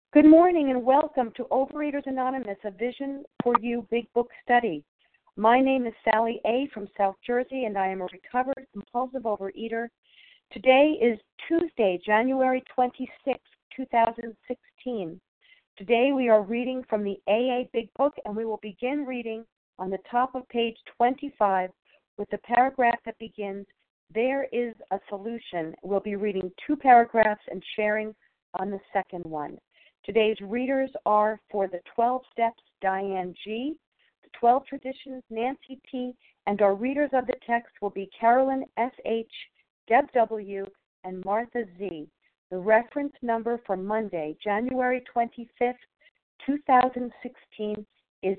Good morning and welcome to Overeaters Anonymous, a Vision for You Big Book Study. My name is Sally A. from South Jersey, and I am a recovered compulsive overeater. Today is Tuesday, January 26, 2016. Today we are reading from the AA Big Book, and we will begin reading on the top of page 25 with the paragraph that begins, "There is a solution." We'll be reading two paragraphs and sharing on the second one. Today's readers are for the 12 Steps, Diane G., the 12 Traditions, Nancy T., and our readers of the text will be Carolyn S.H., Deb W., and Martha Z. The reference number for Monday, January 25th, 2016 is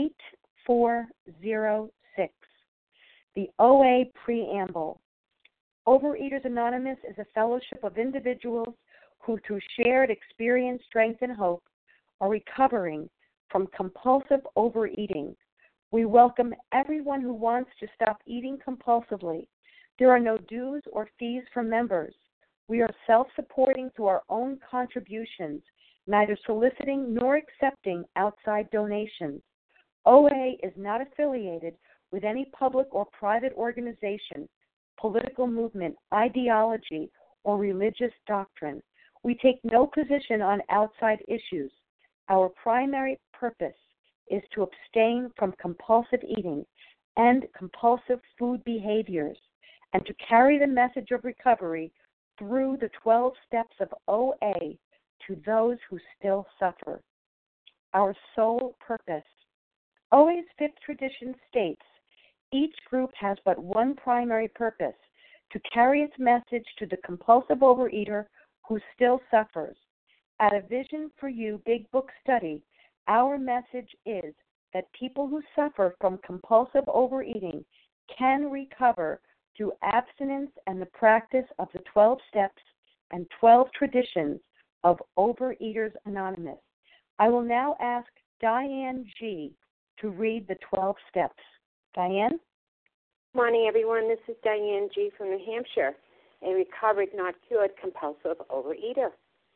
8406. The OA Preamble. Overeaters Anonymous is a fellowship of individuals who, through shared experience, strength, and hope, are recovering from compulsive overeating. We welcome everyone who wants to stop eating compulsively. There are no dues or fees for members. We are self-supporting through our own contributions, neither soliciting nor accepting outside donations. OA is not affiliated with any public or private organization, political movement, ideology, or religious doctrine. We take no position on outside issues. Our primary purpose is to abstain from compulsive eating and compulsive food behaviors and to carry the message of recovery through the 12 steps of OA to those who still suffer. Our sole purpose. OA's fifth tradition states, each group has but one primary purpose, to carry its message to the compulsive overeater who still suffers. At a Vision for You Big Book Study, our message is that people who suffer from compulsive overeating can recover through abstinence and the practice of the 12 steps and 12 traditions of Overeaters Anonymous. I will now ask Diane G. to read the 12 steps. Diane? Morning, everyone. This is Diane G. from New Hampshire, a recovered, not cured, compulsive overeater.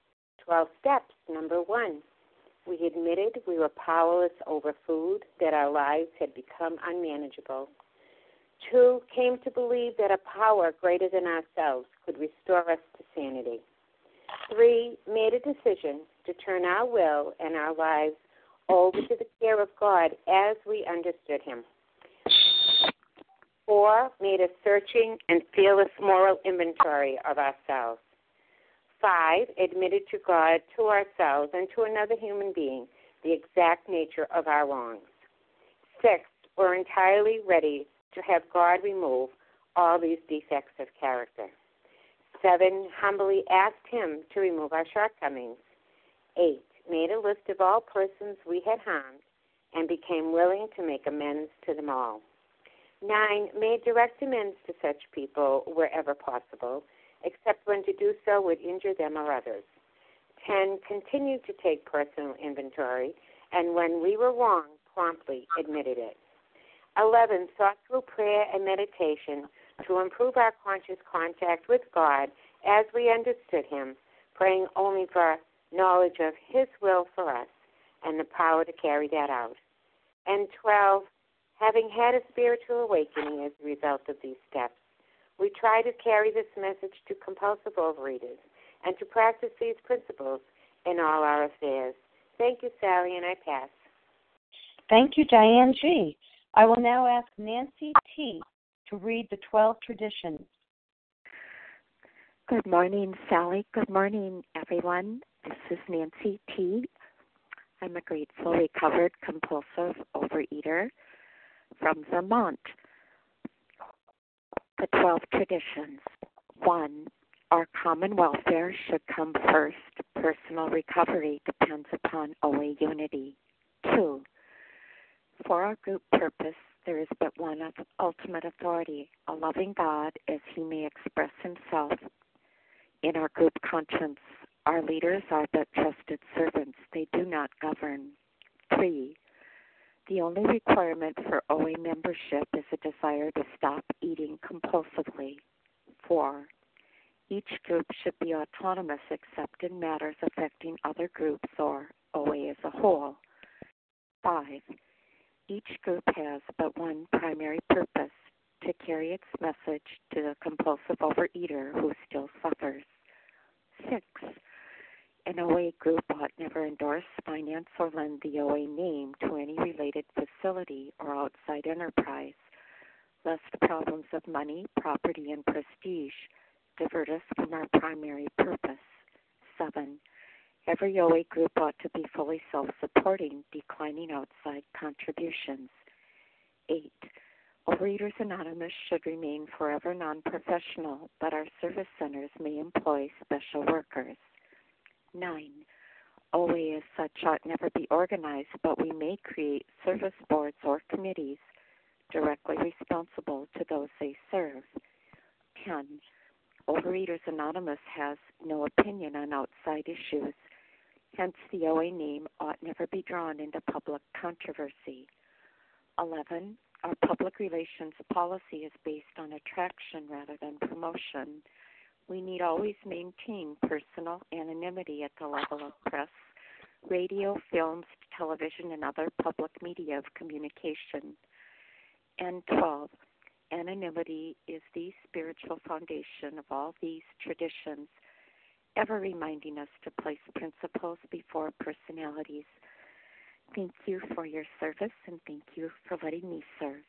12 steps. Number 1, we admitted we were powerless over food, that our lives had become unmanageable. 2, came to believe that a power greater than ourselves could restore us to sanity. 3, made a decision to turn our will and our lives over to the care of God as we understood Him. 4, made a searching and fearless moral inventory of ourselves. 5, admitted to God, to ourselves, and to another human being the exact nature of our wrongs. 6, were entirely ready to have God remove all these defects of character. 7, humbly asked Him to remove our shortcomings. 8, made a list of all persons we had harmed and became willing to make amends to them all. 9, made direct amends to such people wherever possible, except when to do so would injure them or others. 10, continued to take personal inventory, and when we were wrong, promptly admitted it. 11, sought through prayer and meditation to improve our conscious contact with God as we understood Him, praying only for knowledge of His will for us and the power to carry that out. And 12, having had a spiritual awakening as a result of these steps, we try to carry this message to compulsive overeaters and to practice these principles in all our affairs. Thank you, Sally, and I pass. Thank you, Diane G. I will now ask Nancy T. to read the 12 traditions. Good morning, Sally. Good morning, everyone. This is Nancy T. I'm a grateful, recovered, compulsive overeater from Vermont. The 12 traditions. 1, our common welfare should come first. Personal recovery depends upon OA unity. 2, for our group purpose, there is but one ultimate authority, a loving God as He may express Himself in our group conscience. Our leaders are but trusted servants. They do not govern. 3, the only requirement for OA membership is a desire to stop eating compulsively. 4, Each group should be autonomous except in matters affecting other groups or OA as a whole. 5. Each group has but one primary purpose, to carry its message to the compulsive overeater who still suffers. 6. An OA group ought never endorse, finance, or lend the OA name to any related facility or outside enterprise, lest problems of money, property, and prestige divert us from our primary purpose. 7. Every OA group ought to be fully self-supporting, declining outside contributions. 8. Overeaters Anonymous should remain forever non-professional, but our service centers may employ special workers. 9. OA as such ought never be organized, but we may create service boards or committees directly responsible to those they serve. 10. Overeaters Anonymous has no opinion on outside issues, hence the OA name ought never be drawn into public controversy. 11. Our public relations policy is based on attraction rather than promotion. We need always maintain personal anonymity at the level of press, radio, films, television, and other public media of communication. And 12. Anonymity is the spiritual foundation of all these traditions, ever reminding us to place principles before personalities. Thank you for your service, and thank you for letting me serve.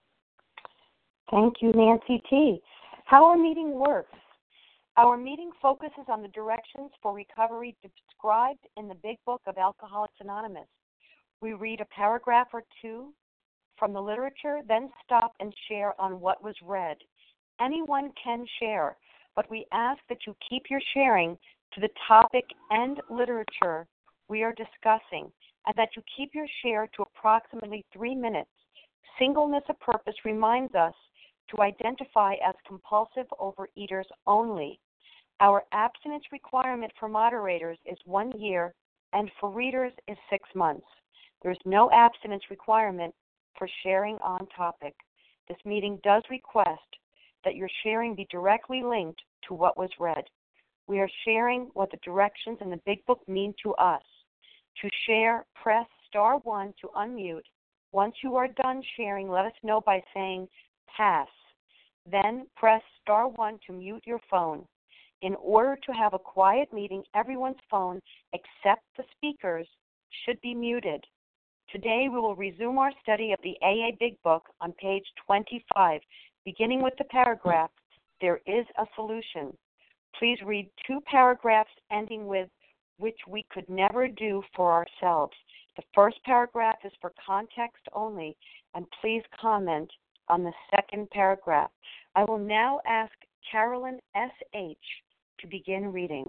Thank you, Nancy T. How our meeting works. Our meeting focuses on the directions for recovery described in the Big Book of Alcoholics Anonymous. We read a paragraph or two from the literature, then stop and share on what was read. Anyone can share, but we ask that you keep your sharing to the topic and literature we are discussing, and that you keep your share to approximately 3 minutes. Singleness of purpose reminds us to identify as compulsive overeaters only. Our abstinence requirement for moderators is 1 year, and for readers is 6 months. There is no abstinence requirement for sharing on topic. This meeting does request that your sharing be directly linked to what was read. We are sharing what the directions in the Big Book mean to us. To share, press *1 to unmute. Once you are done sharing, let us know by saying pass. Then press *1 to mute your phone. In order to have a quiet meeting, everyone's phone except the speaker's should be muted. Today we will resume our study of the AA Big Book on page 25, beginning with the paragraph, "There is a solution." Please read 2 paragraphs ending with, "which we could never do for ourselves." The first paragraph is for context only, and please comment on the second paragraph. I will now ask Carolyn S.H. to begin reading.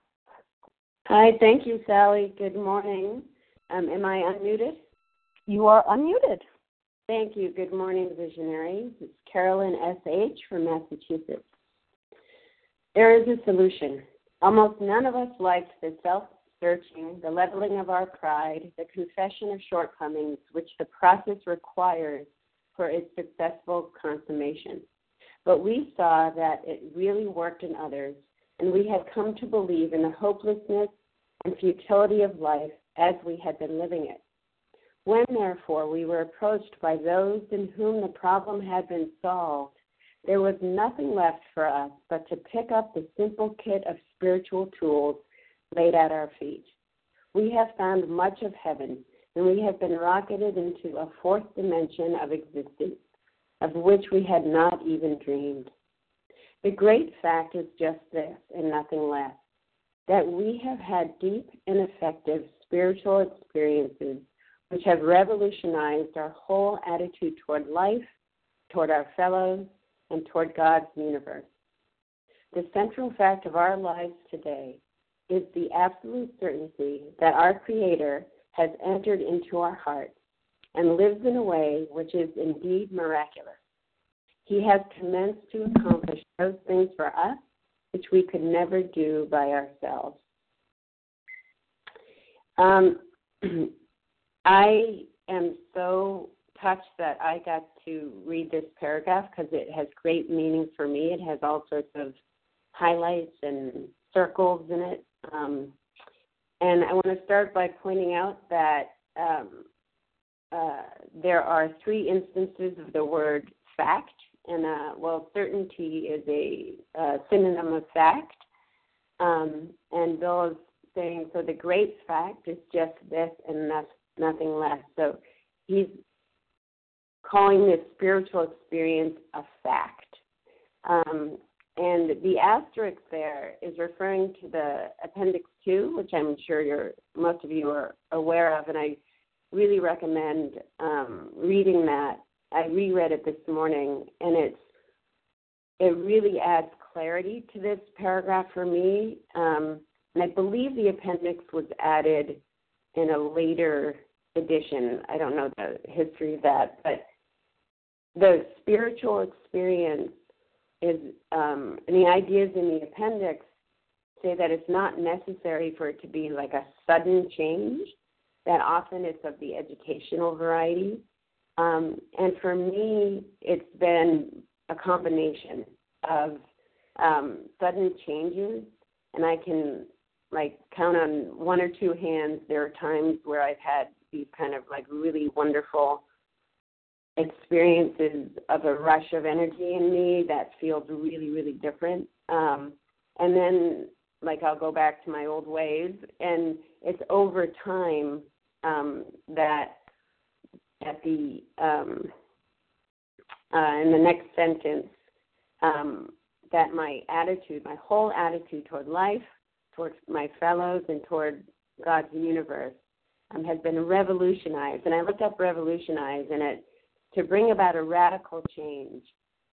Hi, thank you, Sally. Good morning. Am I unmuted? You are unmuted. Thank you. Good morning, visionaries. It's Carolyn S.H. from Massachusetts. There is a solution. Almost none of us likes the self-searching, the leveling of our pride, the confession of shortcomings, which the process requires for its successful consummation. But we saw that it really worked in others, and we had come to believe in the hopelessness and futility of life as we had been living it. When, therefore, we were approached by those in whom the problem had been solved, there was nothing left for us but to pick up the simple kit of spiritual tools laid at our feet. We have found much of heaven, and we have been rocketed into a 4th dimension of existence, of which we had not even dreamed. The great fact is just this, and nothing less, that we have had deep and effective spiritual experiences which have revolutionized our whole attitude toward life, toward our fellows, and toward God's universe. The central fact of our lives today is the absolute certainty that our Creator has entered into our hearts and lives in a way which is indeed miraculous. He has commenced to accomplish those things for us which we could never do by ourselves. I am so touched that I got to read this paragraph because it has great meaning for me. It has all sorts of highlights and circles in it. And I want to start by pointing out that there are 3 instances of the word fact, and certainty is a synonym of fact. And Bill is saying, so the great fact is just this and nothing less. So he's calling this spiritual experience a fact. And the asterisk there is referring to the Appendix 2, which I'm sure most of you are aware of, and I really recommend reading that. I reread it this morning, and it really adds clarity to this paragraph for me. And I believe the appendix was added in a later edition. I don't know the history of that, but the spiritual experience is, and the ideas in the appendix say that it's not necessary for it to be like a sudden change, that often it's of the educational variety. And for me, it's been a combination of sudden changes, and I can count on 1 or 2 hands. There are times where I've had these kind of really wonderful experiences of a rush of energy in me that feels really, really different. And then I'll go back to my old ways, and it's over time that at the in the next sentence, that my whole attitude toward life, towards my fellows, and toward God's universe has been revolutionized. And I looked up revolutionize, and it to bring about a radical change.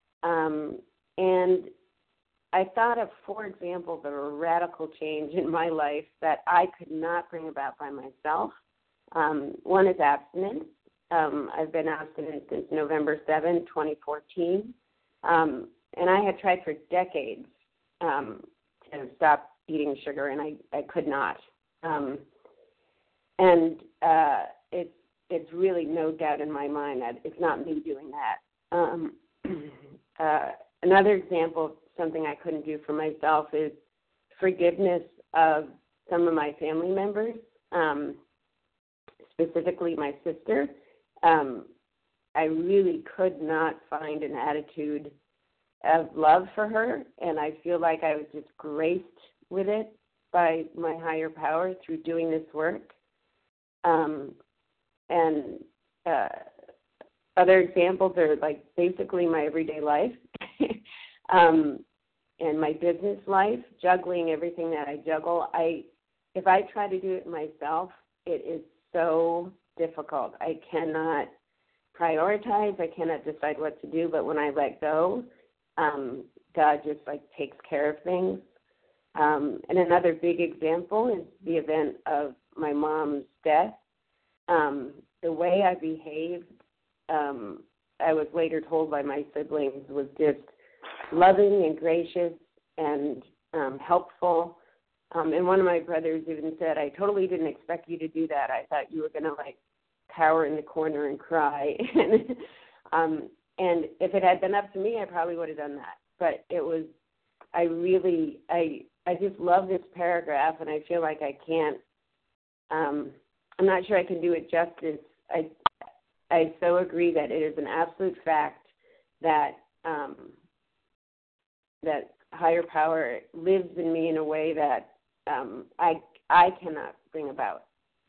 And I thought of 4 examples of a radical change in my life that I could not bring about by myself. One is abstinence. I've been abstinent since November 7, 2014. And I had tried for decades to stop eating sugar, and I could not. It's really no doubt in my mind that it's not me doing that. Another example of something I couldn't do for myself is forgiveness of some of my family members, specifically my sister. I really could not find an attitude of love for her, and I feel like I was just graced with it by my higher power through doing this work. And other examples are basically my everyday life and my business life, juggling everything that I juggle. If I try to do it myself, it is so difficult. I cannot prioritize. I cannot decide what to do. But when I let go, God just takes care of things. And another big example is the event of my mom's death. The way I behaved, I was later told by my siblings, was just loving and gracious and helpful. And one of my brothers even said, I totally didn't expect you to do that. I thought you were going to cower in the corner and cry. And if it had been up to me, I probably would have done that. But it was, I just love this paragraph, and I feel like I can't, I'm not sure I can do it justice. I so agree that it is an absolute fact that that higher power lives in me in a way that I cannot bring about.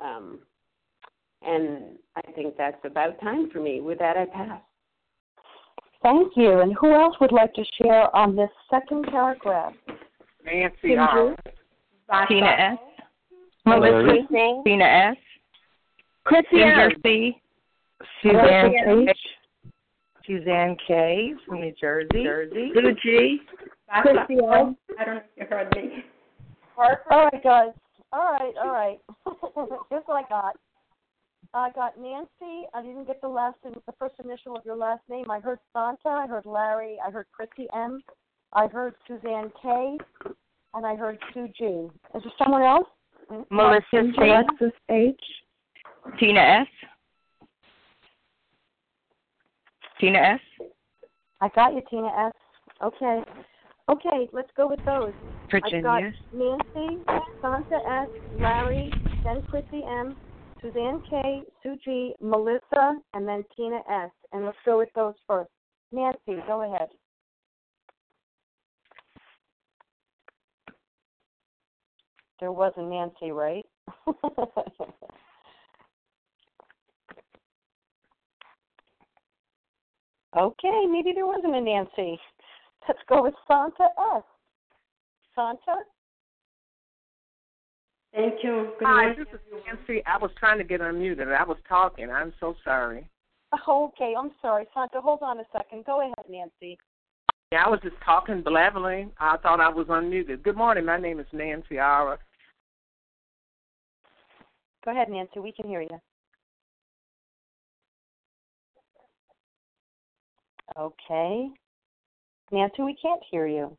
And I think that's about time for me. With that, I pass. Thank you. And who else would like to share on this second paragraph? Nancy R. Tina S. Melissa Singh. Tina S. Chrissy Ginger C. Suzanne H. Suzanne K. from New Jersey. Sue G. Chrissy M. I don't know if you heard me. All right, guys. All right. Here's what I got. I got Nancy. I didn't get the first initial of your last name. I heard Santa. I heard Larry. I heard Chrissy M. I heard Suzanne K. And I heard Sue G. Is there someone else? Melissa C. Alexis H. Tina S. Tina S. I got you, Tina S. Okay. Okay, let's go with those. Virginia. I've got Nancy, Santa S, Larry, then Chrissy M, Suzanne K, Sue G, Melissa, and then Tina S. And let's go with those first. Nancy, go ahead. There was a Nancy, right? Okay, maybe there wasn't a Nancy. Let's go with Santa S. Santa? Thank you. Good Hi, morning. this is Nancy. I was trying to get unmuted. I was talking. I'm so sorry. Oh, okay, I'm sorry. Santa, hold on a second. Go ahead, Nancy. Yeah, I was just talking, blabbering. I thought I was unmuted. Good morning. My name is Nancy Ara. Go ahead, Nancy. We can hear you. Okay. Nancy, we can't hear you.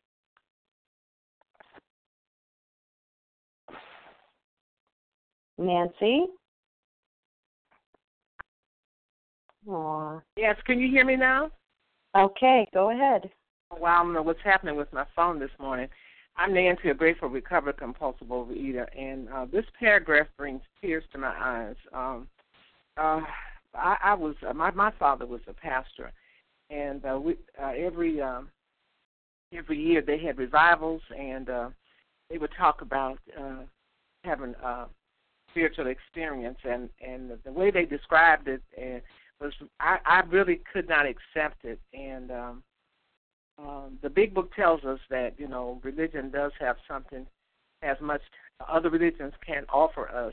Nancy? Aw. Yes, can you hear me now? Okay, go ahead. Well, I don't know what's happening with my phone this morning. I'm Nancy, a grateful, recovered, compulsive overeater, and this paragraph brings tears to my eyes. My father was a pastor, and every year they had revivals, and they would talk about having spiritual experience, and the way they described it was I really could not accept it, and the Big Book tells us that, you know, religion does have something as much other religions can offer us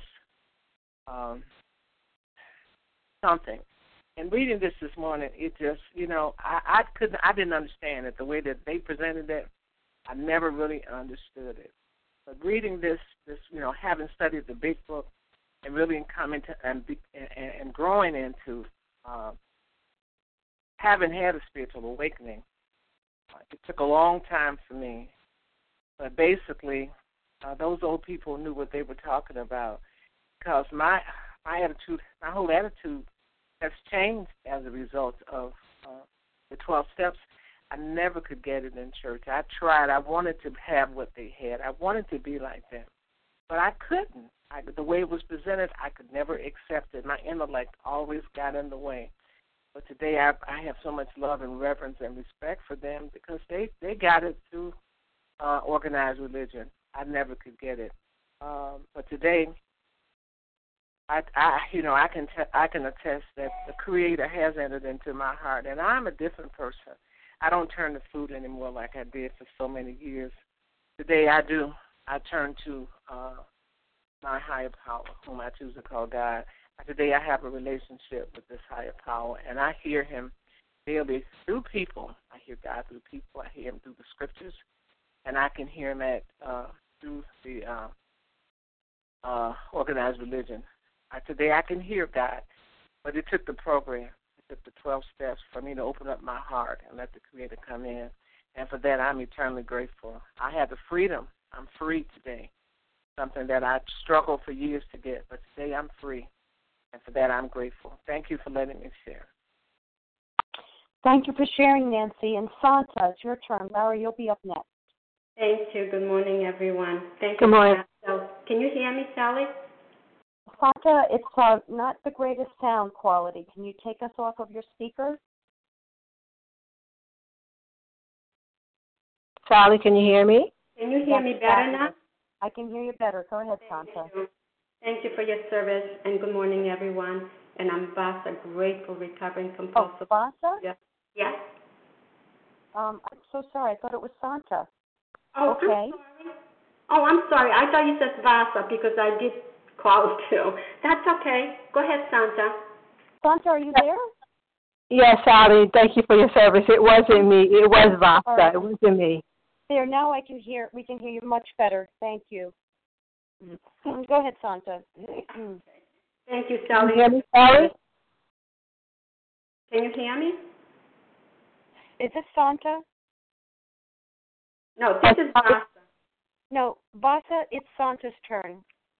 something. And reading this morning, it just, you know, I didn't understand it. The way that they presented it, I never really understood it. But reading this, you know, having studied the Big Book and really coming to and growing into having had a spiritual awakening, it took a long time for me. But basically, those old people knew what they were talking about, because my attitude, my whole attitude has changed as a result of the 12 steps. I never could get it in church. I tried. I wanted to have what they had. I wanted to be like them. But I couldn't. The way it was presented, I could never accept it. My intellect always got in the way. But today I have so much love and reverence and respect for them, because they got it through organized religion. I never could get it. But today, I can attest that the Creator has entered into my heart, and I'm a different person. I don't turn to food anymore like I did for so many years. Today I do. I turn to my higher power, whom I choose to call God. Today I have a relationship with this higher power, and I hear Him daily through people. I hear God through people. I hear Him through the Scriptures, and I can hear Him through the organized religion. Today I can hear God, but it took the program. It took the 12 steps for me to open up my heart and let the Creator come in, and for that I'm eternally grateful. I have the freedom. I'm free today, something that I struggled for years to get, but today I'm free. And for that, I'm grateful. Thank you for letting me share. Thank you for sharing, Nancy. And Santa, it's your turn. Larry, you'll be up next. Thank you. Good morning, everyone. Thank Good you. morning. Can you hear me, Sally? Santa, it's not the greatest sound quality. Can you take us off of your speaker? Sally, can you hear me? Can you hear me better now? I can hear you better. Go ahead, Santa. Thank you for your service, and good morning, everyone. And I'm Vasa, grateful, recovering, compulsive. Oh, Vasa? Yes. I'm so sorry. I thought it was Santa. Oh, okay. I'm sorry. Oh, I'm sorry. I thought you said Vasa because I did call too. That's okay. Go ahead, Santa. Santa, are you there? Yes, Sally, thank you for your service. It wasn't me. It was Vasa. Right. It wasn't me. There, now we can hear you much better. Thank you. Go ahead, Santa. Thank you, Sally. Can you hear me, Sally? Can you hear me? Is this Santa? No, this is Vasa. No, Vasa, it's Santa's turn.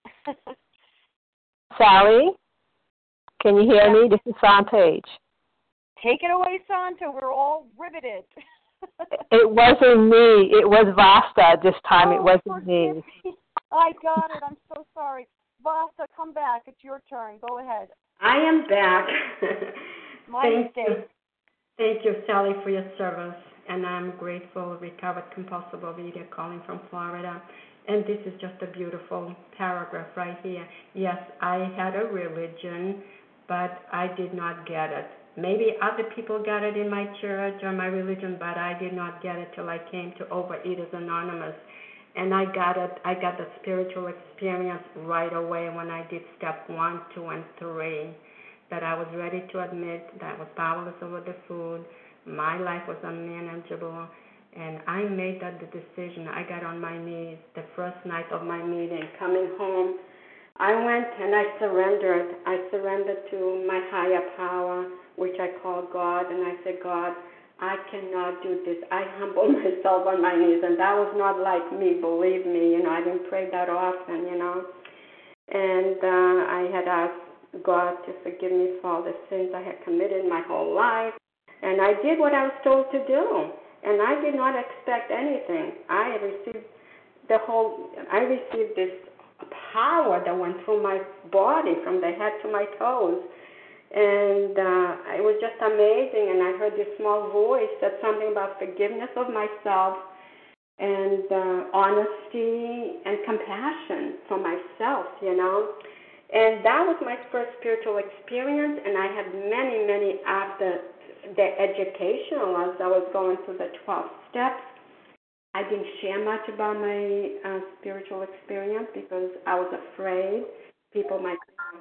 Sally, can you hear me? This is Santa H. Take it away, Santa. We're all riveted. It wasn't me. It was Vasta this time. It wasn't me. I got it. I'm so sorry. Vasta, come back. It's your turn. Go ahead. I am back. My mistake. Thank you, Sally, for your service. And I'm grateful, recovered compulsive overeater calling from Florida. And this is just a beautiful paragraph right here. Yes, I had a religion, but I did not get it. Maybe other people got it in my church or my religion, but I did not get it till I came to Overeaters Anonymous. And I got it. I got the spiritual experience right away when I did step 1, 2, and 3, that I was ready to admit that I was powerless over the food. My life was unmanageable. And I made that the decision. I got on my knees the first night of my meeting. Coming home, I went and I surrendered. I surrendered to my higher power, which I call God. And I said, God, I cannot do this. I humbled myself on my knees. And that was not like me, believe me. I didn't pray that often, And I had asked God to forgive me for all the sins I had committed my whole life. And I did what I was told to do. And I did not expect anything. I received this power that went through my body from the head to my toes. And it was just amazing. And I heard this small voice said something about forgiveness of myself and honesty and compassion for myself, And that was my first spiritual experience. And I had many, many after the educational as I was going through the 12 steps. I didn't share much about my spiritual experience because I was afraid people might think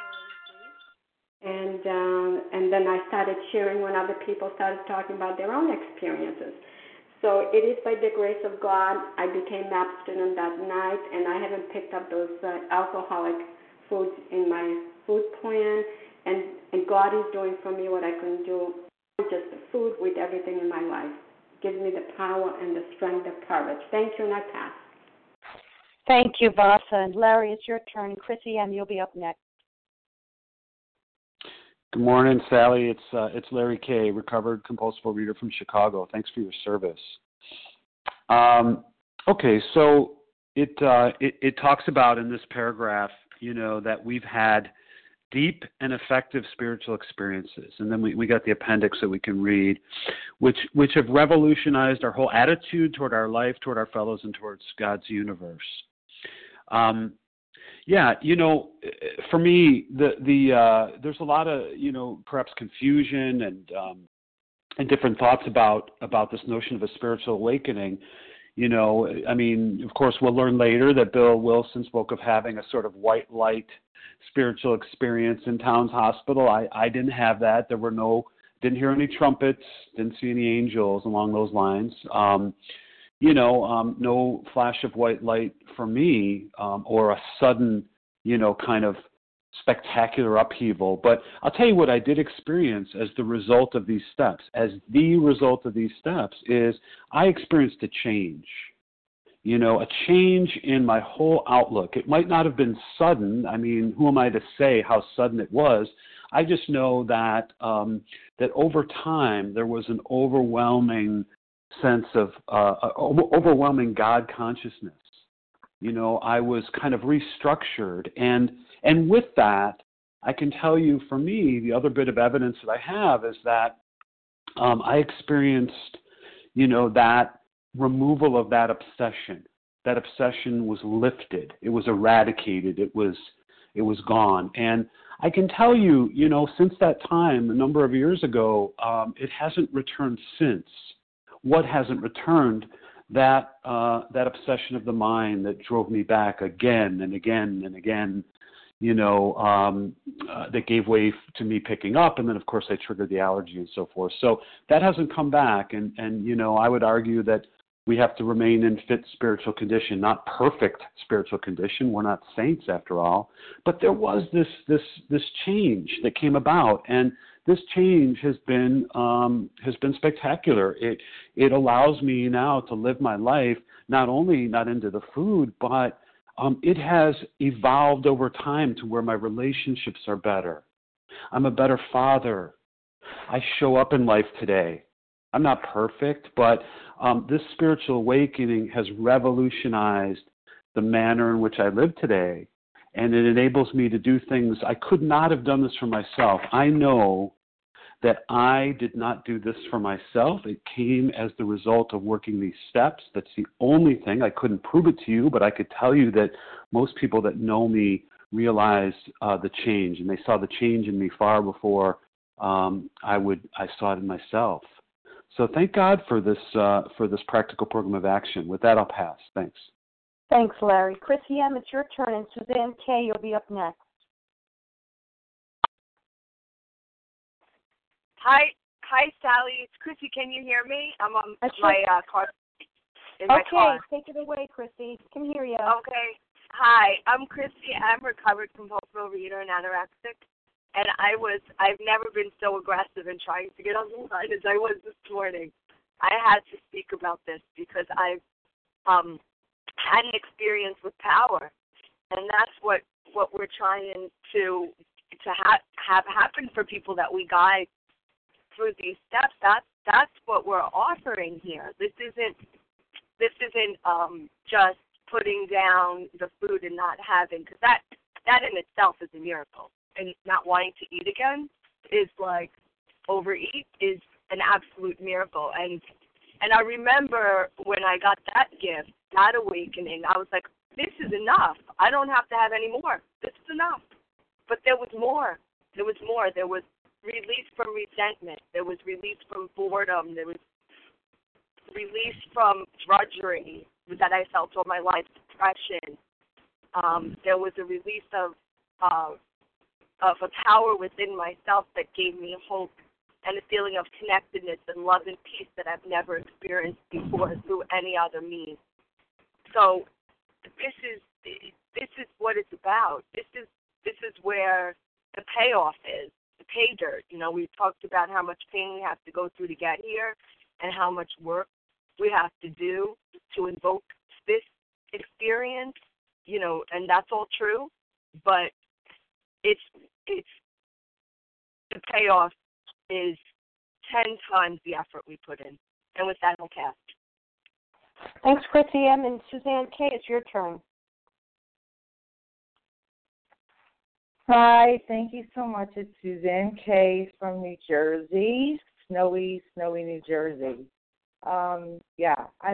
I'm crazy. And then I started sharing when other people started talking about their own experiences. So it is by the grace of God I became abstinent that night, and I haven't picked up those alcoholic foods in my food plan. And God is doing for me what I couldn't do. Just the food with everything in my life. Gives me the power and the strength, the courage. Thank you, and I pass. Thank you, Vasa. And Larry, it's your turn. Chrissy M., you'll be up next. Good morning, Sally. It's Larry K., recovered compulsive reader from Chicago. Thanks for your service. Okay, so it talks about in this paragraph, that we've had deep and effective spiritual experiences. And then we got the appendix that we can read, which have revolutionized our whole attitude toward our life, toward our fellows, and towards God's universe. For me, there's a lot of, perhaps confusion and different thoughts about this notion of a spiritual awakening. Of course, we'll learn later that Bill Wilson spoke of having a sort of white light spiritual experience in Towns Hospital. I didn't have that. Didn't hear any trumpets, didn't see any angels along those lines. No flash of white light for me, or a sudden, kind of spectacular upheaval. But I'll tell you what I did experience as the result of these steps. Is I experienced a change. A change in my whole outlook. It might not have been sudden. Who am I to say how sudden it was? I just know that that over time there was an overwhelming sense of overwhelming God consciousness. I was kind of restructured, and with that, I can tell you, for me, the other bit of evidence that I have is that I experienced, that removal of that obsession. That obsession was lifted. It was eradicated. It was gone. And I can tell you, since that time, a number of years ago, it hasn't returned since. What hasn't returned? That obsession of the mind that drove me back again and again and again, that gave way to me picking up, and then of course I triggered the allergy and so forth. So that hasn't come back, and I would argue that we have to remain in fit spiritual condition, not perfect spiritual condition. We're not saints after all, but there was this change that came about, and this change has been spectacular. It allows me now to live my life not only not into the food, but it has evolved over time to where my relationships are better. I'm a better father. I show up in life today. I'm not perfect, but this spiritual awakening has revolutionized the manner in which I live today, and it enables me to do things. I could not have done this for myself. I know that I did not do this for myself. It came as the result of working these steps. That's the only thing. I couldn't prove it to you, but I could tell you that most people that know me realized the change, and they saw the change in me far before I saw it in myself. So thank God for this practical program of action. With that, I'll pass. Thanks. Thanks, Larry. Chrissy M., it's your turn, and Suzanne K., you'll be up next. Hi, Sally. It's Chrissy. Can you hear me? I'm on my car. My car. Take it away, Chrissy. Can hear you. Okay. Hi, I'm Chrissy. I'm recovered compulsive overeater and anorexic, and I've never been so aggressive in trying to get on the line as I was this morning. I had to speak about this because I've had an experience with power, and that's what we're trying to have happen for people that we guide through these steps. That's what we're offering here. This isn't just putting down the food and not having, because that in itself is a miracle. And not wanting to eat again is like overeat is an absolute miracle. And I remember when I got that gift, that awakening, I was like, this is enough. I don't have to have any more. This is enough. But there was more. There was more. There was release from resentment. There was release from boredom. There was release from drudgery that I felt all my life, depression. There was a release of a power within myself that gave me hope and a feeling of connectedness and love and peace that I've never experienced before through any other means. So this is what it's about. This is where the payoff is, the pay dirt. You know, we've talked about how much pain we have to go through to get here and how much work we have to do to invoke this experience, you know, and that's all true, but it's the payoff is 10 times the effort we put in. And with that, I'll pass. Thanks, Chrissy M. And Suzanne K., it's your turn. Hi, thank you so much. It's Suzanne K. from New Jersey, snowy New Jersey. I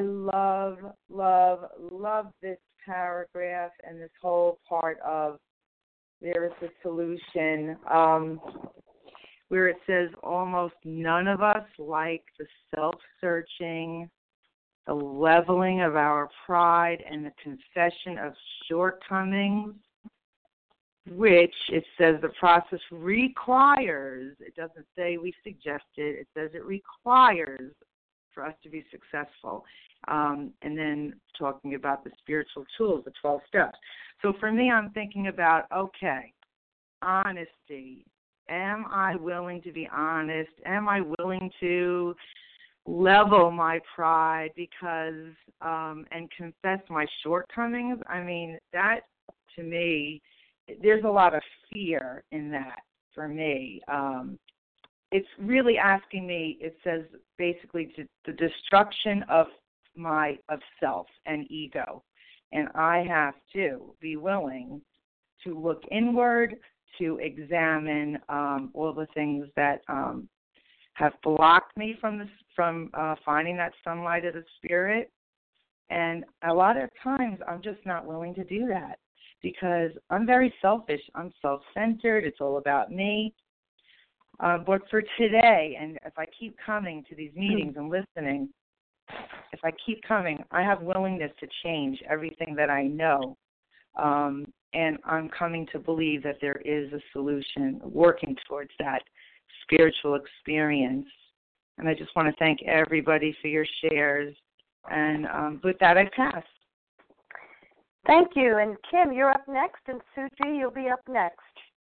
love this paragraph and this whole part of there is a solution, where it says almost none of us like the self-searching, the leveling of our pride, and the confession of shortcomings, which it says the process requires. It doesn't say we suggest it. It says it requires for us to be successful. And then talking about the spiritual tools, the 12 steps. So for me, I'm thinking about, okay, honesty. Am I willing to be honest? Am I willing to level my pride because and confess my shortcomings? I mean, that to me, there's a lot of fear in that for me. It's really asking me, it says basically to the destruction of self and ego. And I have to be willing to look inward, to examine all the things that have blocked me from finding that sunlight of the spirit. And a lot of times I'm just not willing to do that because I'm very selfish. I'm self-centered. It's all about me. But for today, and if I keep coming to these meetings and listening, if I keep coming, I have willingness to change everything that I know. And I'm coming to believe that there is a solution, working towards that spiritual experience. And I just want to thank everybody for your shares. And with that, I pass. Thank you. And Kim, you're up next, and Suji, you'll be up next.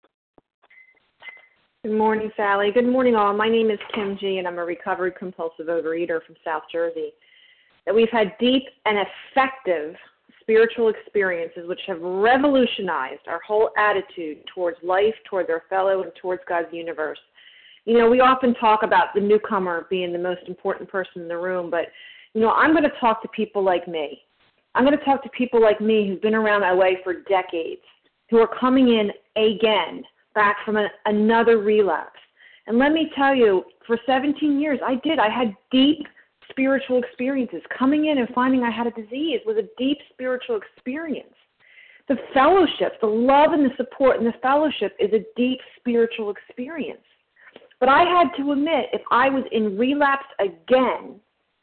Good morning, Sally. Good morning, all. My name is Kim G., and I'm a recovered compulsive overeater from South Jersey. That we've had deep and effective spiritual experiences which have revolutionized our whole attitude towards life, towards our fellow, and towards God's universe. You know, we often talk about the newcomer being the most important person in the room, but, you know, I'm going to talk to people like me. I'm going to talk to people like me who've been around OA for decades, who are coming in again, back from another relapse. And let me tell you, for 17 years, I had deep spiritual experiences. Coming in and finding I had a disease was a deep spiritual experience. The fellowship, the love and the support and the fellowship is a deep spiritual experience. But I had to admit, if I was in relapse again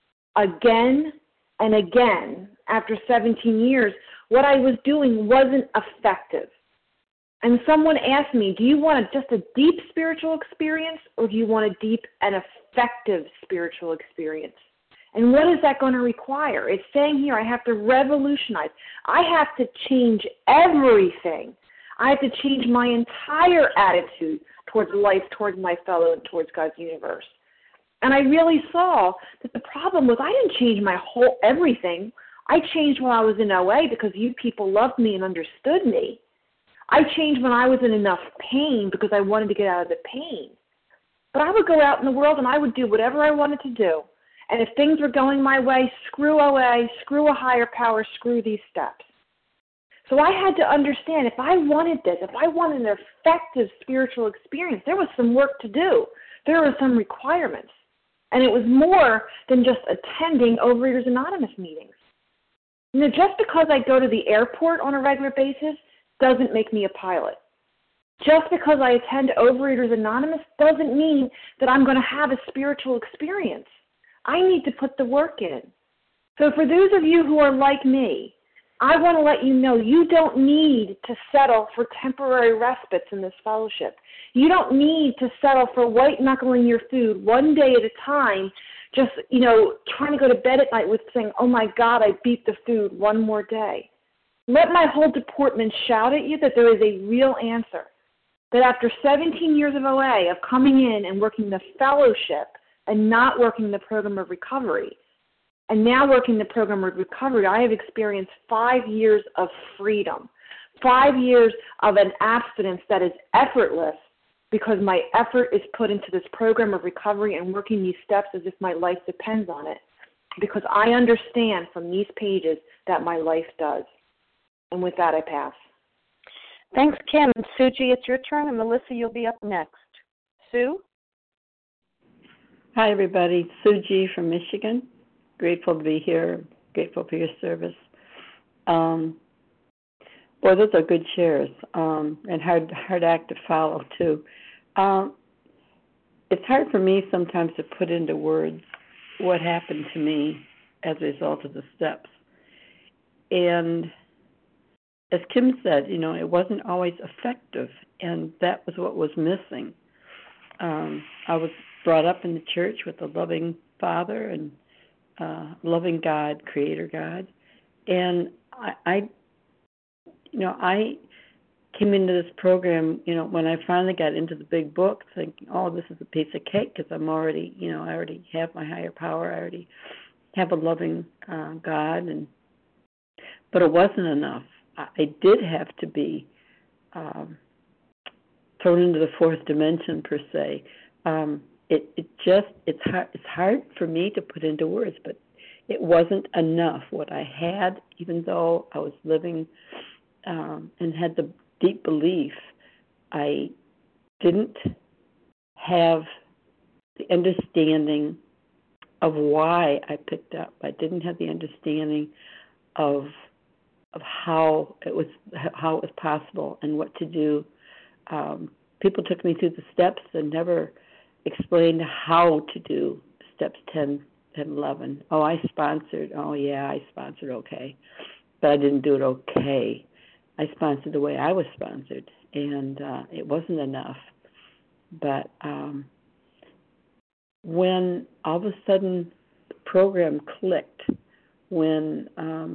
and again after 17 years, what I was doing wasn't effective. And someone asked me, do you want just a deep spiritual experience, or do you want a deep and effective spiritual experience? And what is that going to require? It's saying here I have to revolutionize. I have to change everything. I have to change my entire attitude towards life, towards my fellow, and towards God's universe. And I really saw that the problem was I didn't change my whole everything. I changed when I was in OA because you people loved me and understood me. I changed when I was in enough pain because I wanted to get out of the pain. But I would go out in the world and I would do whatever I wanted to do. And if things were going my way, screw OA, screw a higher power, screw these steps. So I had to understand, if I wanted this, if I wanted an effective spiritual experience, there was some work to do. There were some requirements. And it was more than just attending Overeaters Anonymous meetings. You know, just because I go to the airport on a regular basis doesn't make me a pilot. Just because I attend Overeaters Anonymous doesn't mean that I'm going to have a spiritual experience. I need to put the work in. So for those of you who are like me, I want to let you know you don't need to settle for temporary respites in this fellowship. You don't need to settle for white-knuckling your food one day at a time, just, you know, trying to go to bed at night with saying, oh, my God, I beat the food one more day. Let my whole deportment shout at you that there is a real answer, that after 17 years of OA, of coming in and working the fellowship and not working the program of recovery, and now working the program of recovery, I have experienced 5 years of freedom, 5 years of an abstinence that is effortless because my effort is put into this program of recovery and working these steps as if my life depends on it, because I understand from these pages that my life does. And with that, I pass. Thanks, Kim. Suji, it's your turn, and Melissa, you'll be up next. Sue? Hi, everybody. Suji from Michigan. Grateful to be here. Grateful for your service. Boy, those are good shares, and hard act to follow, too. It's hard for me sometimes to put into words what happened to me as a result of the steps. And as Kim said, you know, it wasn't always effective, and that was what was missing. I was brought up in the church with a loving Father and loving God, Creator God, and I came into this program, you know, when I finally got into the big book, thinking, oh, this is a piece of cake because I'm already, you know, I already have my higher power, I already have a loving God, but it wasn't enough. I did have to be thrown into the fourth dimension, per se. It's hard for me to put into words, but it wasn't enough. What I had, even though I was living and had the deep belief, I didn't have the understanding of why I picked up. I didn't have the understanding of how it was possible and what to do. People took me through the steps and never explained how to do steps 10 and 11. Oh, I sponsored. Oh, yeah, I sponsored okay. But I didn't do it okay. I sponsored the way I was sponsored, and it wasn't enough. But when all of a sudden the program clicked, when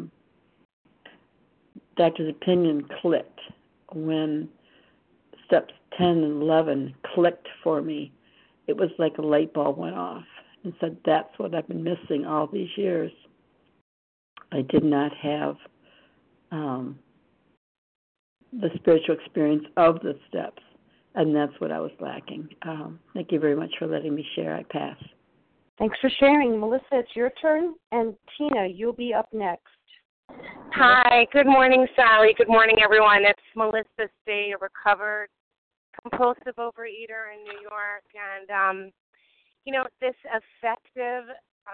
Doctor's Opinion clicked, when steps 10 and 11 clicked for me, it was like a light bulb went off and said, that's what I've been missing all these years. I did not have the spiritual experience of the steps. And that's what I was lacking. Thank you very much for letting me share. I pass. Thanks for sharing. Melissa, it's your turn. And Tina, you'll be up next. Hi. Good morning, Sally. Good morning, everyone. It's Melissa Stay, a recovered compulsive overeater in New York. And, this effective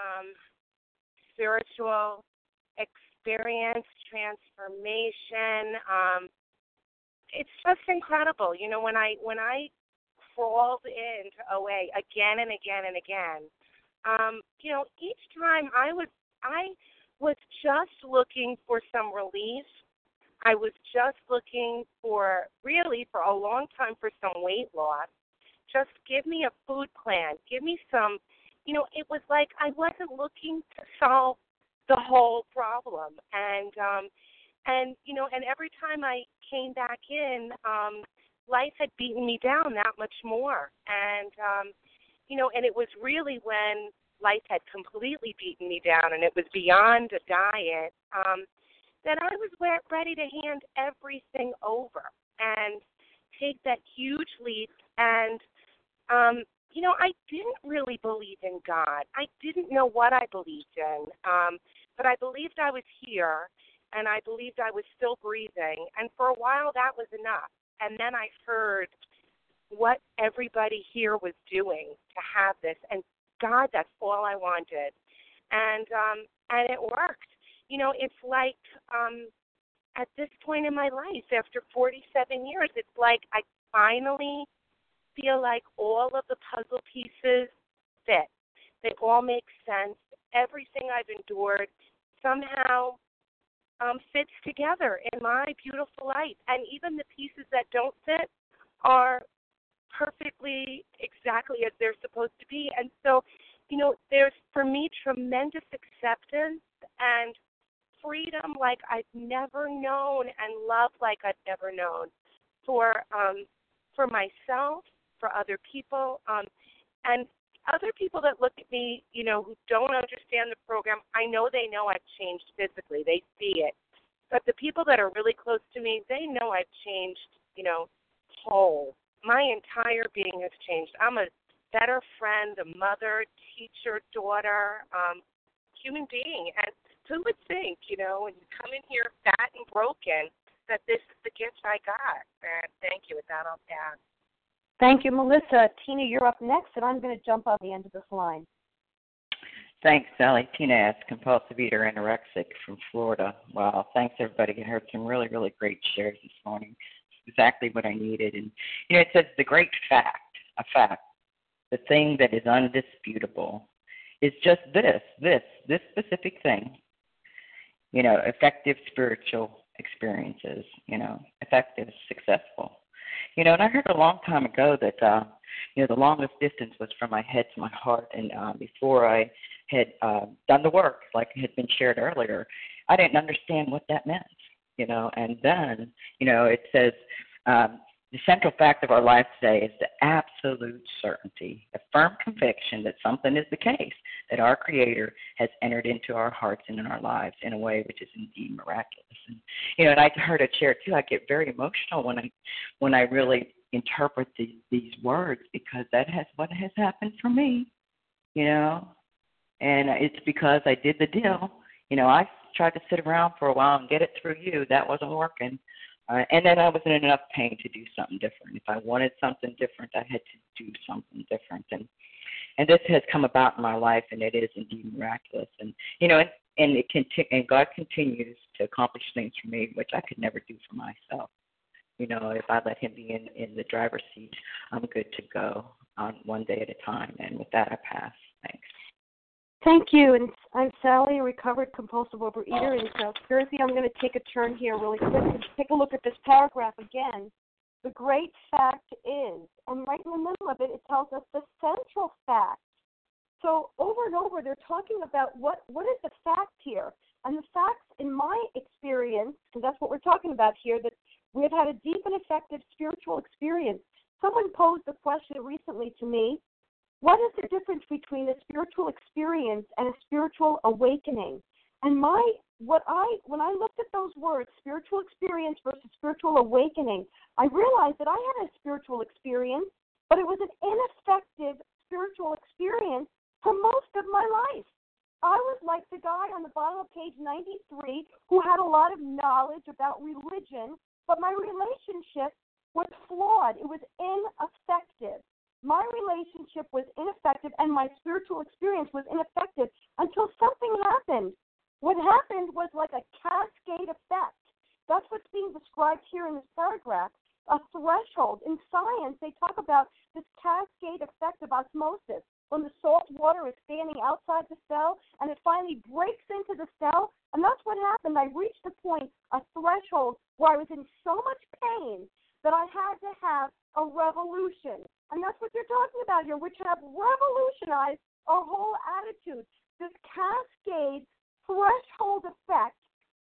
spiritual experience, transformation, it's just incredible. When I crawled into OA again and again and again, each time I was just looking for some relief. I was just looking for a long time for some weight loss. Just give me a food plan. Give me some, it was like I wasn't looking to solve the whole problem. And every time I came back in, life had beaten me down that much more. And, and it was really when life had completely beaten me down and it was beyond a diet, that I was ready to hand everything over and take that huge leap. And, I didn't really believe in God. I didn't know what I believed in, but I believed I was here, and I believed I was still breathing. And for a while, that was enough. And then I heard what everybody here was doing to have this. And God, that's all I wanted. And it worked. It's like at this point in my life, after 47 years, it's like I finally feel like all of the puzzle pieces fit. They all make sense. Everything I've endured somehow fits together in my beautiful life. And even the pieces that don't fit are perfectly exactly as they're supposed to be. And so, there's, for me, tremendous acceptance and freedom like I've never known and love like I've never known for myself, for other people, and other people that look at me, who don't understand the program. I know they know I've changed physically. They see it. But the people that are really close to me, they know I've changed, whole. My entire being has changed. I'm a better friend, a mother, teacher, daughter, human being. And who would think, when you come in here fat and broken, that this is the gift I got? And thank you. With that, I'll pass. Thank you, Melissa. Tina, you're up next, and I'm going to jump on the end of this line. Thanks, Sally. Tina S., compulsive eater, anorexic from Florida. Wow, thanks, everybody. I heard some really, really great shares this morning. It's exactly what I needed. And, it says the great fact, the thing that is undisputable is just this specific thing, effective spiritual experiences, effective, successful. And I heard a long time ago that, the longest distance was from my head to my heart. And before I had done the work, like had been shared earlier, I didn't understand what that meant, And then, it says the central fact of our life today is the absolute certainty, the firm conviction that something is the case, that our Creator has entered into our hearts and in our lives in a way which is indeed miraculous. And, and I heard a share too. I get very emotional when I really interpret these words, because that has what has happened for me, and it's because I did the deal. I tried to sit around for a while and get it through you. That wasn't working. And then I was in enough pain to do something different. If I wanted something different, I had to do something different. And this has come about in my life, and it is indeed miraculous. And and God continues to accomplish things for me which I could never do for myself. If I let Him be in the driver's seat, I'm good to go on one day at a time. And with that, I pass. Thanks. Thank you. And I'm Sally, a recovered compulsive overeater in South Jersey. I'm going to take a turn here really quick and take a look at this paragraph again. The great fact is, and right in the middle of it, it tells us the central fact. So over and over, they're talking about what is the fact here. And the facts, in my experience, because that's what we're talking about here, that we've had a deep and effective spiritual experience. Someone posed a question recently to me. What is the difference between a spiritual experience and a spiritual awakening? And my when I looked at those words, spiritual experience versus spiritual awakening, I realized that I had a spiritual experience, but it was an ineffective spiritual experience for most of my life. I was like the guy on the bottom of page 93 who had a lot of knowledge about religion, but my relationship was flawed. It was ineffective. My relationship was ineffective, and my spiritual experience was ineffective until something happened. What happened was like a cascade effect. That's what's being described here in this paragraph, a threshold. In science, they talk about this cascade effect of osmosis, when the salt water is standing outside the cell and it finally breaks into the cell. And that's what happened. I reached a point, a threshold, where I was in so much pain that I had to have a revolution. And that's what you're talking about here, which have revolutionized our whole attitude. This cascade threshold effect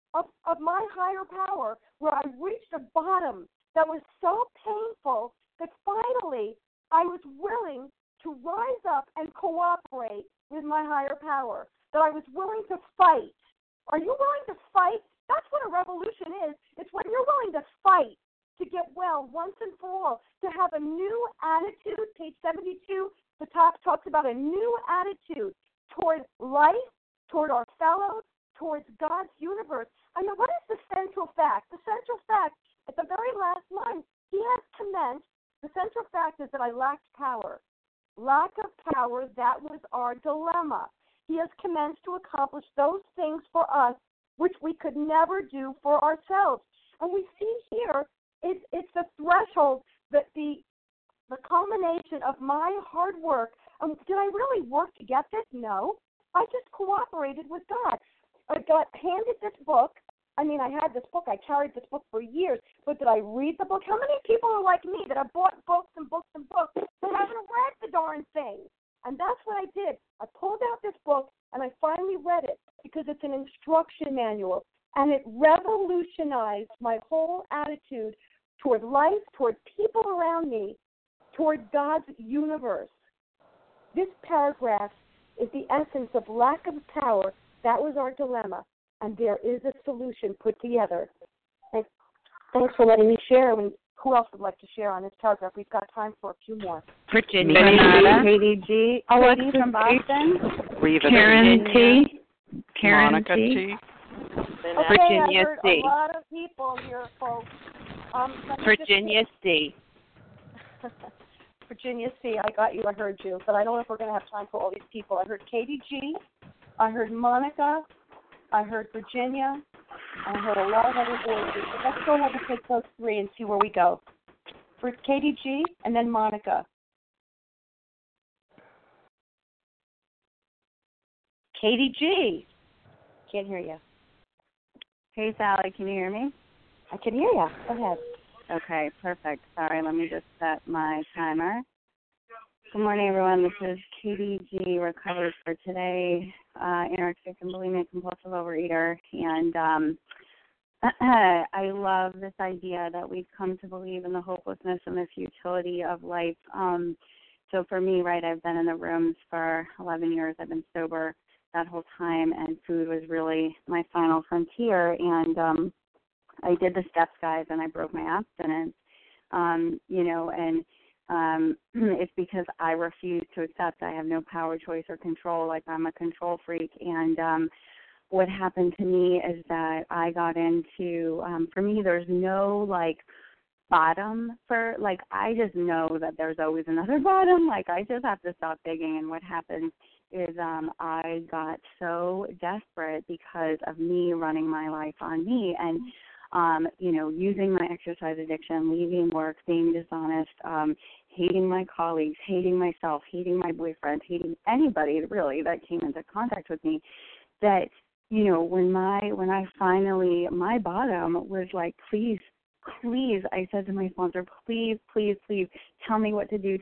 of my higher power, where I reached a bottom that was so painful that finally I was willing to rise up and cooperate with my higher power, that I was willing to fight. Are you willing to fight? That's what a revolution is. It's when you're willing to fight to get well once and for all, to have a new attitude. Page 72, the top talks about a new attitude toward life, toward our fellows, towards God's universe. I mean, what is the central fact? The central fact, at the very last line, he has commenced, the central fact is that I lacked power. Lack of power, that was our dilemma. He has commenced to accomplish those things for us which we could never do for ourselves. And we see here, it's the threshold, that the culmination of my hard work. Did I really work to get this? No. I just cooperated with God. I got handed this book. I mean, I had this book. I carried this book for years. But did I read the book? How many people are like me that have bought books and books and books but haven't read the darn thing? And that's what I did. I pulled out this book, and I finally read it because it's an instruction manual. And it revolutionized my whole attitude toward life, toward people around me, toward God's universe. This paragraph is the essence of lack of power. That was our dilemma. And there is a solution put together. Thanks for letting me share. And who else would like to share on this paragraph? We've got time for a few more. Virginia, Katie G, Katie from Boston, Karen T, Monica T, Virginia I heard C. A lot of people here, folks. Virginia C. Virginia C. I got you. I heard you. But I don't know if we're going to have time for all these people. I heard Katie G. I heard Monica. I heard Virginia. I heard a lot of other voices. So let's go ahead and take those three and see where we go. For Katie G. and then Monica. Katie G. Can't hear you. Hey, Sally, can you hear me? I can hear you. Go ahead. Okay, perfect. Sorry, let me just set my timer. Good morning, everyone. This is Katie G, recovered for today, anorexic and bulimic compulsive overeater. And I love this idea that we've come to believe in the hopelessness and the futility of life. So for me, right, I've been in the rooms for 11 years. I've been sober that whole time, and food was really my final frontier. And I did the steps, guys, and I broke my abstinence, and it's because I refuse to accept I have no power, choice, or control, like I'm a control freak. And what happened to me is that I got into, for me, there's no, bottom for, I just know that there's always another bottom. I just have to stop digging. And what happened is I got so desperate because of me running my life on me and, using my exercise addiction, leaving work, being dishonest, hating my colleagues, hating myself, hating my boyfriend, hating anybody really that came into contact with me, that, when I finally, my bottom was please, I said to my sponsor, please, tell me what to do.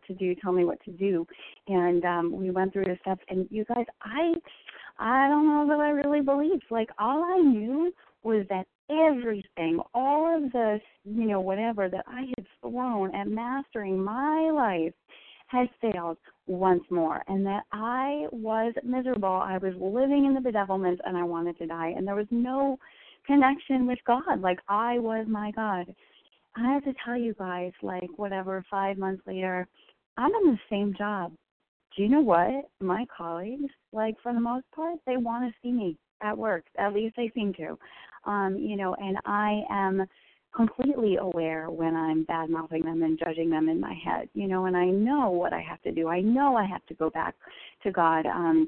And we went through the steps, and you guys, I don't know that I really believed. All I knew was that everything, all of this, whatever that I had thrown at mastering my life had failed once more, and that I was miserable. I was living in the bedevilment, and I wanted to die, and there was no connection with God. Like, I was my God. I have to tell you guys, like, 5 months later, I'm in the same job. Do you know what? My colleagues, like, for the most part, they want to see me at work. At least they seem to. And I am completely aware when I'm bad-mouthing them and judging them in my head, and I know what I have to do. I know I have to go back to God.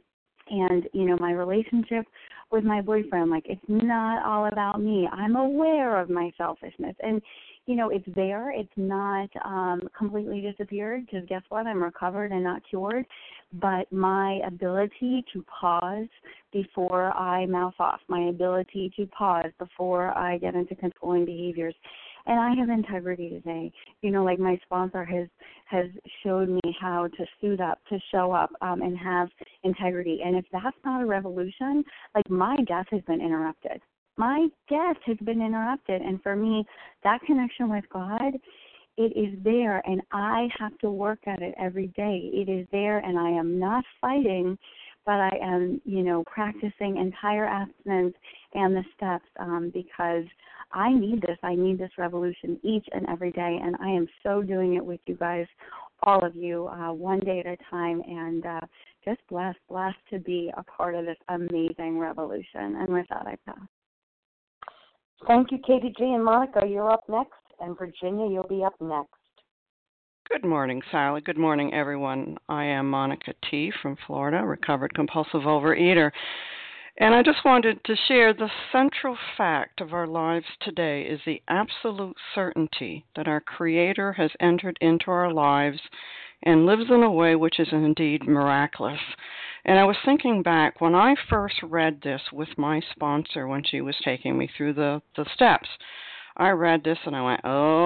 My relationship with my boyfriend, like, it's not all about me. I'm aware of my selfishness. And, it's there. It's not completely disappeared, because guess what? I'm recovered and not cured. But my ability to pause before I mouth off, my ability to pause before I get into controlling behaviors. And I have integrity today. Like, my sponsor has showed me how to suit up, to show up, and have integrity. And if that's not a revolution, like, my death has been interrupted. My death has been interrupted. And for me, that connection with God, it is there, and I have to work at it every day. It is there, and I am not fighting, but I am, practicing entire abstinence and the steps, because I need this. I need this revolution each and every day, and I am so doing it with you guys, all of you, one day at a time, and just blessed to be a part of this amazing revolution. And with that, I pass. Thank you, Katie G. And Monica, you're up next. And Virginia, you'll be up next. Good morning, Sally. Good morning, everyone. I am Monica T. from Florida, recovered compulsive overeater. And I just wanted to share the central fact of our lives today is the absolute certainty that our Creator has entered into our lives and lives in a way which is indeed miraculous. And I was thinking back when I first read this with my sponsor when she was taking me through the steps. I read this and I went,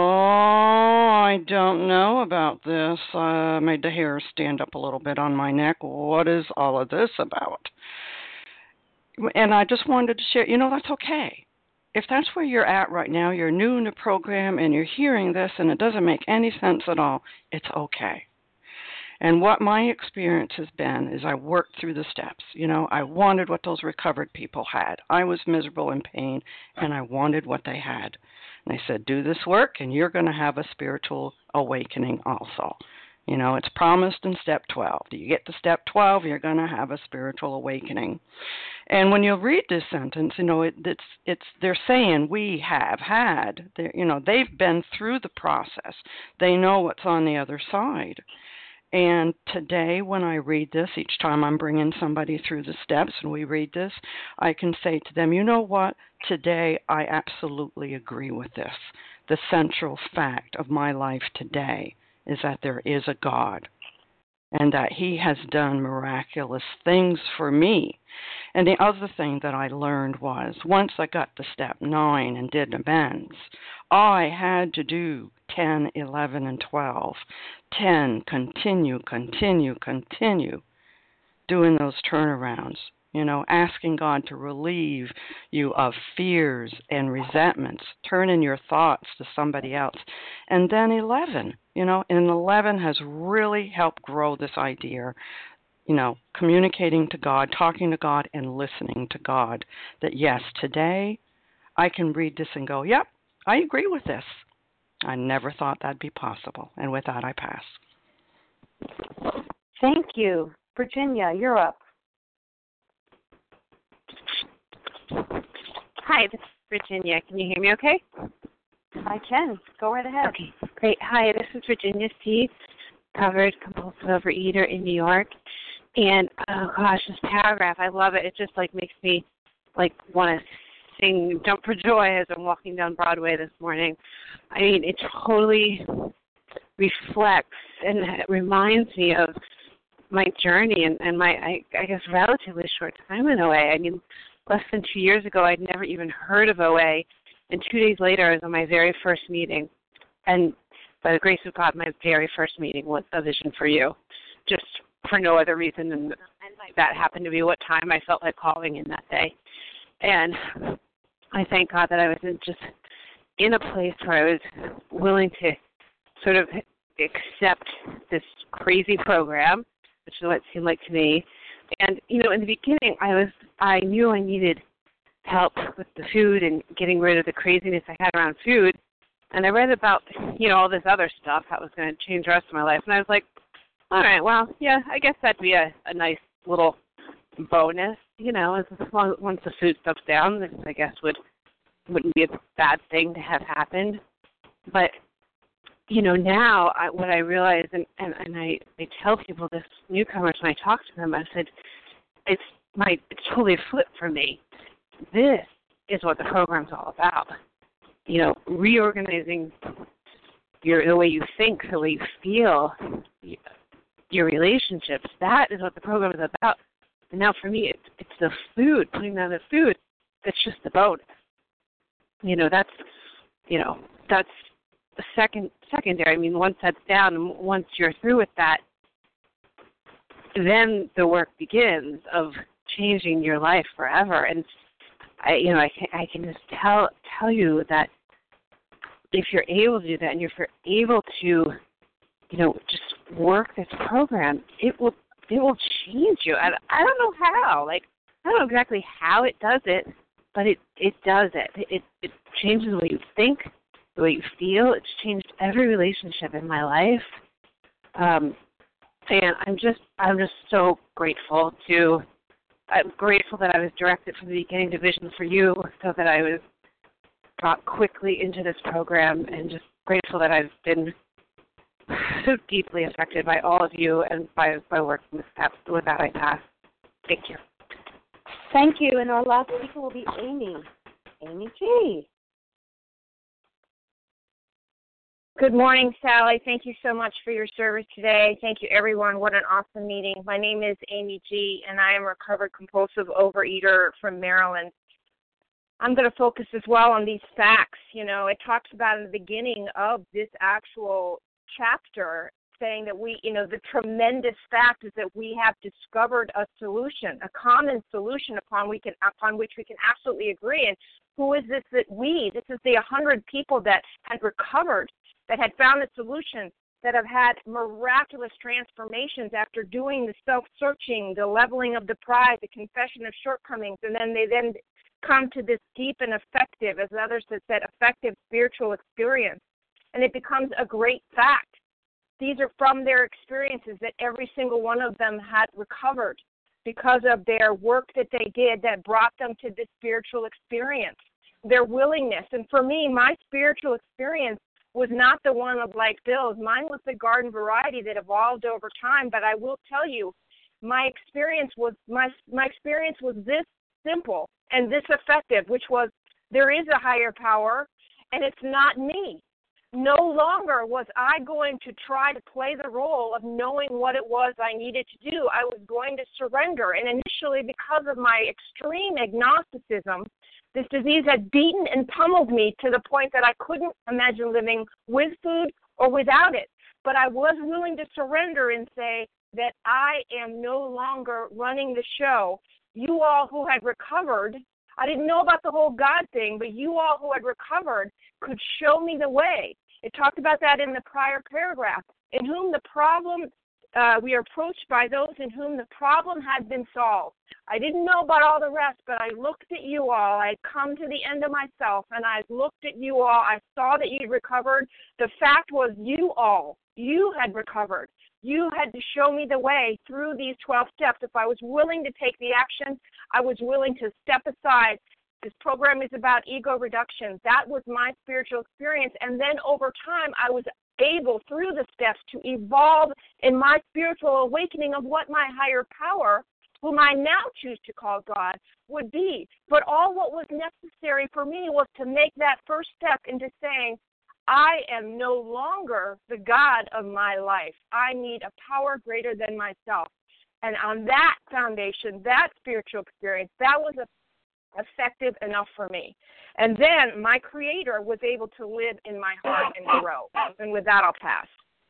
I don't know about this. Made the hair stand up a little bit on my neck. What is all of this about? And I just wanted to share, that's okay. If that's where you're at right now, you're new in the program and you're hearing this and it doesn't make any sense at all, it's okay. And what my experience has been is I worked through the steps. I wanted what those recovered people had. I was miserable in pain, and I wanted what they had. And they said, do this work, and you're going to have a spiritual awakening also. It's promised in step 12. Do you get to step 12, you're going to have a spiritual awakening. And when you read this sentence, they're saying we have had. They've been through the process. They know what's on the other side. And today, when I read this, each time I'm bringing somebody through the steps and we read this, I can say to them, you know what? Today, I absolutely agree with this. The central fact of my life today is that there is a God and that He has done miraculous things for me. And the other thing that I learned was once I got to step 9 and did amends, I had to do 10, 11, and 12. 10, continue, doing those turnarounds, asking God to relieve you of fears and resentments, turning your thoughts to somebody else. And then 11, and 11 has really helped grow this idea, communicating to God, talking to God, and listening to God, that yes, today I can read this and go, yep, I agree with this. I never thought that'd be possible. And with that, I pass. Thank you. Virginia, you're up. Hi, this is Virginia. Can you hear me okay? I can. Go right ahead. Okay, great. Hi, this is Virginia C., recovered compulsive overeater in New York. And, oh gosh, this paragraph, I love it. It just, makes me, want to sing Jump for Joy as I'm walking down Broadway this morning. I mean, it totally reflects and it reminds me of my journey and my, I guess, relatively short time in OA. I mean, less than 2 years ago, I'd never even heard of OA. And 2 days later, I was on my very first meeting. And by the grace of God, my very first meeting was A Vision for You, just for no other reason than that happened to be what time I felt like calling in that day. And I thank God that I was just in a place where I was willing to sort of accept this crazy program, which is what it seemed like to me. And, in the beginning, I knew I needed help with the food and getting rid of the craziness I had around food. And I read about, all this other stuff that was going to change the rest of my life. And I was like, all right, well, yeah, I guess that'd be a nice little bonus, once the food stuff's down, this, I guess, wouldn't be a bad thing to have happened. But, now what I realize, and I tell people, this, newcomers, when I talk to them, I said, it's totally flipped for me. This is what the program's all about. Reorganizing the way you think, the way you feel, your relationships. That is what the program is about. And now for me, it's the food, putting down the food. That's just the bonus. That's the secondary. I mean, once that's down, and once you're through with that, then the work begins of changing your life forever. And I can just tell you that if you're able to do that, and if you're able to, just work this program, it will change you. And I don't know how. I don't know exactly how it does it, but it does it. It changes the way you think, the way you feel. It's changed every relationship in my life. And I'm just so grateful I'm grateful that I was directed from the beginning to Vision for You, so that I was brought quickly into this program, and just grateful that I've been so deeply affected by all of you and by working with that I pass. Thank you. Thank you. And our last speaker will be Amy. Amy G. Good morning, Sally. Thank you so much for your service today. Thank you, everyone. What an awesome meeting. My name is Amy G., and I am a recovered compulsive overeater from Maryland. I'm going to focus as well on these facts. It talks about in the beginning of this actual chapter, saying that the tremendous fact is that we have discovered a solution, a common solution upon which we can absolutely agree. And who is this that we? This is the 100 people that had recovered, that had found a solution, that have had miraculous transformations after doing the self-searching, the leveling of the pride, the confession of shortcomings, and then they come to this deep and effective, as others have said, effective spiritual experience. And it becomes a great fact. These are from their experiences that every single one of them had recovered because of their work that they did that brought them to this spiritual experience, their willingness. And for me, my spiritual experience was not the one of like Bill's. Mine was the garden variety that evolved over time. But I will tell you, my experience was this simple and this effective, which was there is a higher power, and it's not me. No longer was I going to try to play the role of knowing what it was I needed to do. I was going to surrender. And initially, because of my extreme agnosticism, this disease had beaten and pummeled me to the point that I couldn't imagine living with food or without it. But I was willing to surrender and say that I am no longer running the show. You all who had recovered, I didn't know about the whole God thing, but you all who had recovered could show me the way. It talked about that in the prior paragraph. In whom the problem, we are approached by those in whom the problem had been solved. I didn't know about all the rest, but I looked at you all. I had come to the end of myself, and I looked at you all. I saw that you'd recovered. The fact was you had recovered. You had to show me the way through these 12 steps. If I was willing to take the action, I was willing to step aside. This program is about ego reduction. That was my spiritual experience. And then over time, I was able, through the steps, to evolve in my spiritual awakening of what my higher power, whom I now choose to call God, would be. But all what was necessary for me was to make that first step into saying, I am no longer the God of my life. I need a power greater than myself. And on that foundation, that spiritual experience, that was effective enough for me. And then my Creator was able to live in my heart and grow. And with that, I'll pass.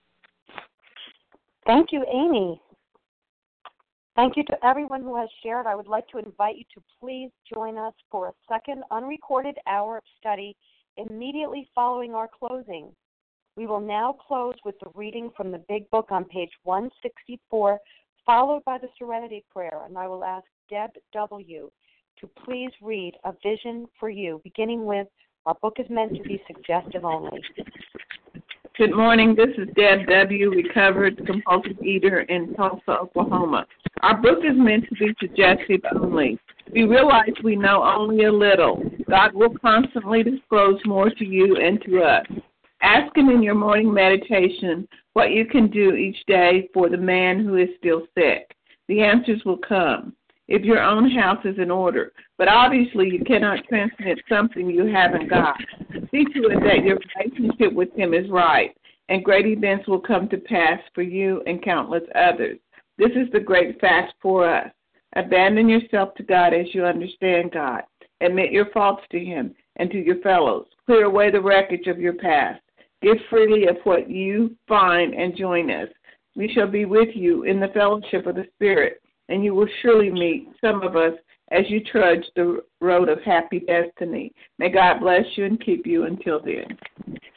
Thank you, Amy. Thank you to everyone who has shared. I would like to invite you to please join us for a second unrecorded hour of study immediately following our closing. We will now close with the reading from the Big Book on page 164, followed by the Serenity Prayer, and I will ask Deb W. to please read A Vision for You, beginning with, our book is meant to be suggestive only. Good morning. This is Deb W., recovered compulsive eater in Tulsa, Oklahoma. Our book is meant to be suggestive only. We realize we know only a little. God will constantly disclose more to you and to us. Ask Him in your morning meditation what you can do each day for the man who is still sick. The answers will come. If your own house is in order, but obviously you cannot transmit something you haven't got. See to it that your relationship with Him is right, and great events will come to pass for you and countless others. This is the great fast for us. Abandon yourself to God as you understand God. Admit your faults to Him and to your fellows. Clear away the wreckage of your past. Give freely of what you find and join us. We shall be with you in the fellowship of the Spirit, and you will surely meet some of us as you trudge the road of happy destiny. May God bless you and keep you until then.